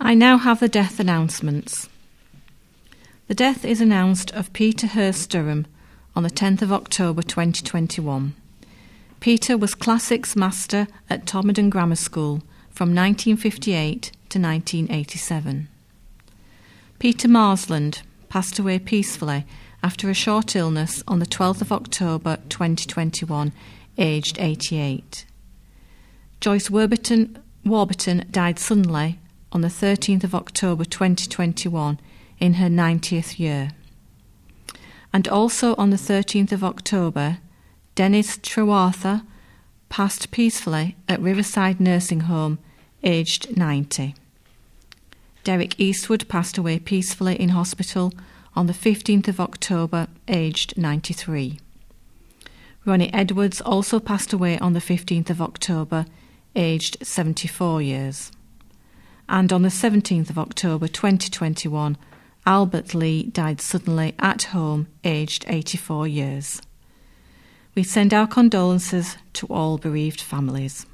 I now have the death announcements. The death is announced of Peter Hurst Durham on the 10th of October 2021. Peter was Classics Master at Todmorden Grammar School from 1958 to 1987. Peter Marsland passed away peacefully after a short illness on the 12th of October 2021, aged 88. Joyce Warburton died suddenly on the 13th of October 2021 in her 90th year. And also on the 13th of October, Dennis Trewartha passed peacefully at Riverside Nursing Home, aged 90. Derek Eastwood passed away peacefully in hospital on the 15th of October, aged 93. Ronnie Edwards also passed away on the 15th of October, aged 74 years. And on the 17th of October 2021, Albert Lee died suddenly at home, aged 84 years. We send our condolences to all bereaved families.